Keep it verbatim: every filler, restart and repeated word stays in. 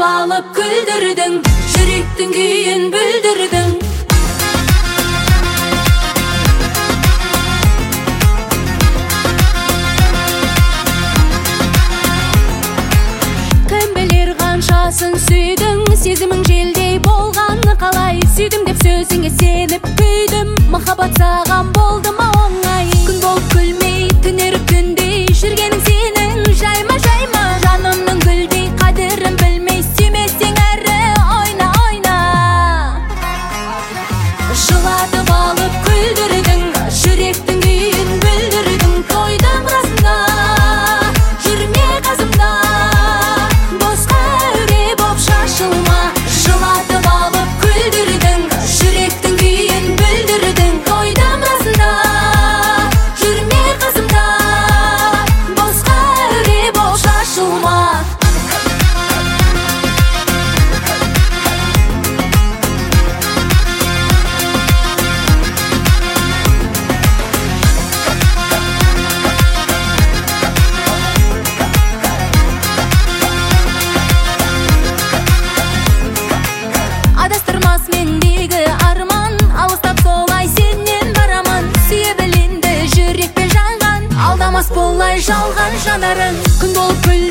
алып күлдірдің, жүректің күйін бүлдірдің. Кім білер қаншасын сүйдің, сезімің желдей болғаны қалай. Сүйдім деп сөзіңе сеніп күйдім, махаббат саған болды ма оңай. Күн болып күлмей, түнеріп күндей жүргенің сенің жайма жайма. Жанымның гүлдей қадірін білмей, сүймесең әрі ойна ойна. Жылатып алып күлдірдің, жүректің күйін бүлдірдің. Тойдың расында жүрме қасымда, босқа әуре боп шашылма. Жылатып алып күлдірдің, жүректің күйін бүлдірдің. Тойдың расында жүрме қасымда, босқа әуре боп шашылма. Адастырмас мендегі арман, алыстап солай сенен бараман. Сүйе біл енді жүрекпен жанған, алдамас болай жалған жанарын. Күн болып күл